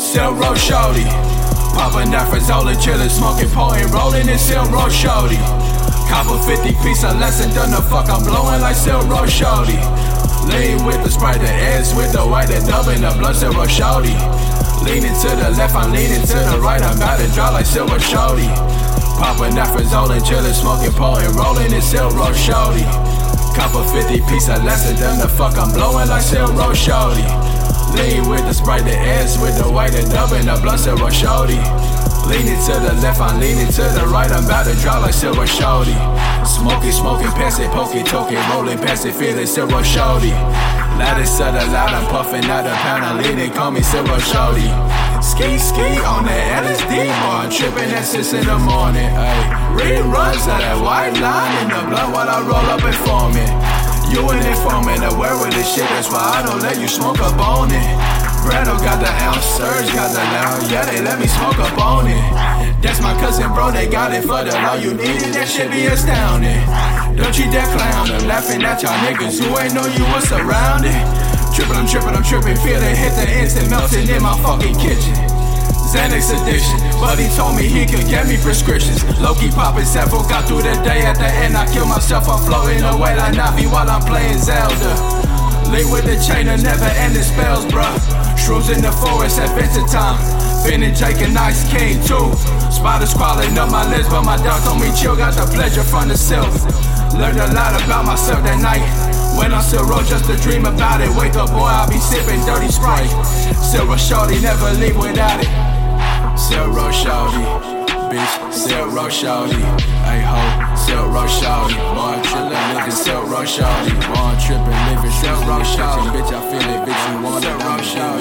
Silk Road Shorty. Poppin' that Frizzola, chillin', smoking, pouring, rollin' in Silk Road Shorty. Cop a 50 piece of less and done the fuck, I'm blowin' like Silk Road Shorty. Lean with the Sprite, the S with the white, the dub and the blood, Silk Road Shorty. Leaning to the left, I'm leaning to the right, I'm about to draw like Silk Road Shorty. Poppin' that Frizzola, chillin', smoking, pouring, rollin' in Silk Road Shorty. Cop a 50 piece of less and done the fuck, I'm blowin' like Silk Road Shorty. Lean with the Sprite, the S with the white, the dub and the blood, Silk Road Shorty. Leaning to the left, I'm leaning to the right, I'm about to draw like Silk Road Shorty. Smoking, pass it, poking, toking, rolling past it, feeling Silk Road Shorty. Loudest of the loud, I'm puffing out a pound, I'm leaning, call me Silk Road Shorty. Ski on the LSD, boy, I'm tripping at 6 in the morning, ayy. Reruns of that white line in the blood while I roll up and form it. You an informant, aware with this shit, that's why I don't let you smoke up on it. Brando got the ounce, Surge got the loud, yeah, they let me smoke up on it. That's my cousin, bro, they got it for the law, you need it, that shit be astounding. Don't you dare clown them, laughing at y'all niggas who ain't know you was surrounded. I'm tripping, feel it hit the instant, melting in my fucking kitchen. Xanax addiction, but he told me he could get me prescriptions. Low-key poppin' several, got through the day, at the end I kill myself, I'm floating away like Navi while I'm playing Zelda. Link with the chain of never ending spells, bruh. Shrooms in the forest at winter time. Finn and Jake and Ice King too. Spiders crawling up my lips, but my dog told me chill, got the pleasure from the silk. Learned a lot about myself that night. When I still roll just to dream about it. Wake up boy, I'll be sipping dirty Sprite. Silk Road Shorty, never leave without it. Silk Road Shorty, bitch, Silk Road Shorty. Ay ho, Silk Road Shorty. Boy, I'm trippin', living Silk Road Shorty. Boy, I'm trippin', living Silk Road Shorty. Bitch, I feel it, bitch, you want it, Silk Road Shorty.